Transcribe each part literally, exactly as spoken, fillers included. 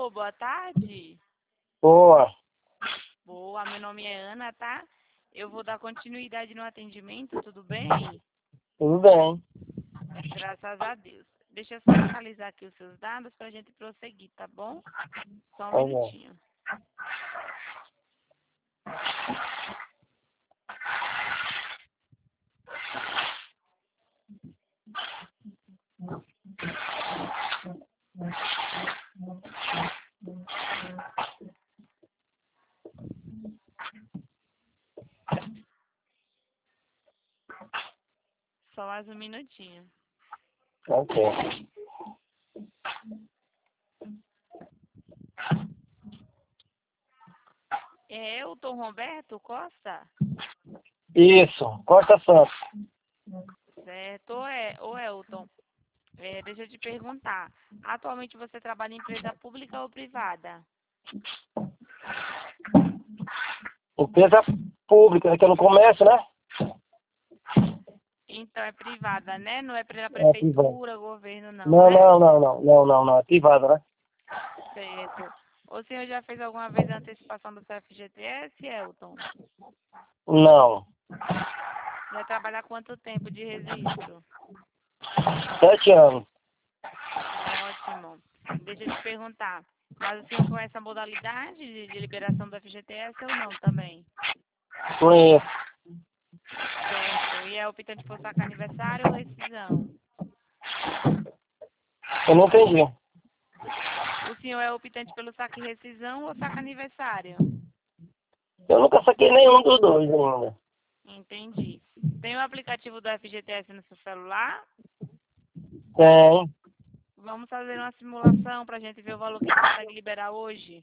Alô, boa tarde. Boa. Boa, meu nome é Ana, tá? Eu vou dar continuidade no atendimento, tudo bem? Tudo bem. Graças a Deus. Deixa eu só atualizar aqui os seus dados pra gente prosseguir, tá bom? Só um Tá bom. minutinho. Só mais um minutinho. Ok. É Elton Roberto Costa? Isso. Costa Santos. Certo, ou é, ou Elton? É, deixa eu te perguntar. Atualmente você trabalha em empresa pública ou privada? Empresa pública, que é no comércio, né? Então é privada, né? Não é pela É privada. prefeitura, governo, não, Não, né? não, não, não. Não, não, não. É privada, né? Certo. O senhor já fez alguma vez a antecipação do seu F G T S, Elton? Não. Já trabalha há quanto tempo de registro? Sete anos. Ótimo. Deixa eu te perguntar. Mas o senhor conhece a modalidade de, de liberação do F G T S ou não também? Conheço. Certo. E é optante por sacar aniversário ou rescisão? Eu não entendi. O senhor é optante pelo saque rescisão ou saque aniversário? Eu nunca saquei nenhum dos dois ainda. Entendi. Tem o aplicativo do F G T S no seu celular? Tem. Vamos fazer uma simulação para a gente ver o valor que consegue liberar hoje.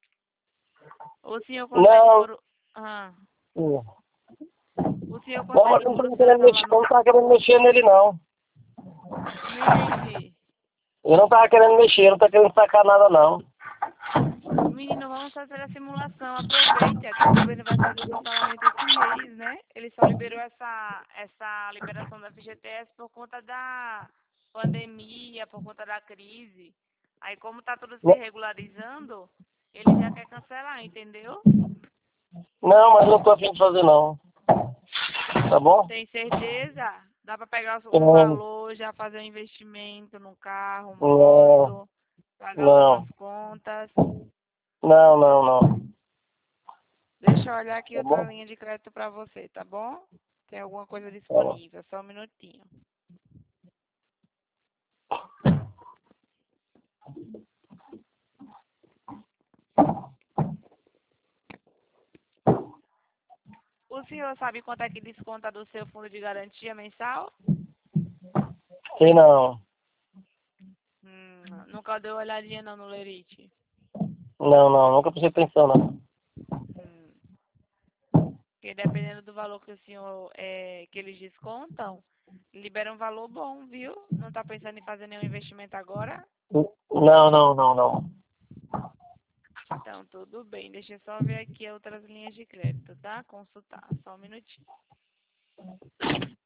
O senhor consegue Não. por... Ah, Hum. o senhor Não, mas consegue eu não por o tô querendo celular mexer, lá eu no... não tava querendo mexer nele, não. Não entendi. Eu não tava querendo mexer, não tava querendo sacar nada, não. Menino, vamos fazer a simulação. Aproveite, é que o governo vai fazer o cancelamento esse mês, né? Ele só liberou essa, essa liberação da F G T S por conta da pandemia, por conta da crise. Aí, como tá tudo se regularizando, ele já quer cancelar, entendeu? Não, mas não tô a fim de fazer, não. Tá bom? Tem certeza? Dá para pegar um Não, valor, já fazer um investimento num carro, não, moto, pagar algumas não, contas. não, não, não. Deixa eu olhar aqui Tá outra bom? linha de crédito para você, tá bom? Tem alguma coisa Tá bom. disponível, só um minutinho. O senhor sabe quanto é que desconta do seu fundo de garantia mensal? Sei não. Hum, nunca deu olhadinha não no Lerite. Não, não, nunca prestei atenção, não. Hum, porque dependendo do valor que o senhor, é, que eles descontam, libera um valor bom, viu? Não tá pensando em fazer nenhum investimento agora? Não, não, não, não. Então, tudo bem. Deixa eu só ver aqui outras linhas de crédito, tá? Consultar. Só um minutinho.